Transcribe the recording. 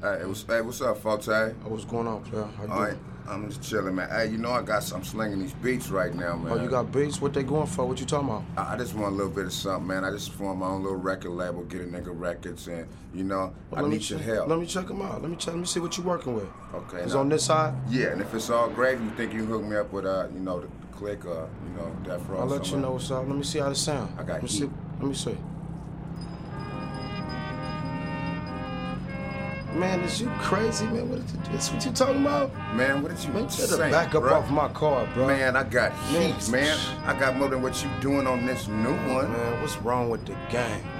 Hey, what's up, Forte? What's going on, player? How you All right, doing? I'm just chilling, man. Hey, you know I'm slinging these beats right now, man. Oh, you got beats? What they going for? What you talking about? I just want a little bit of something, man. I just formed my own little record label, get a nigga records, and I need your help. Let me check them out. Let me see what you working with. Okay. It's on this side? Yeah, and if it's all great, you think you can hook me up with the Click or Death Row. I'll let you know what's up. Let me see how it sound. I got heat. Let me see. Man, is you crazy, man? That's what you talking about? Man, what did you say, back up bro? off my car, bro. Man, I got heat, man. I got more than what you doing on this new one. Man, what's wrong with the game?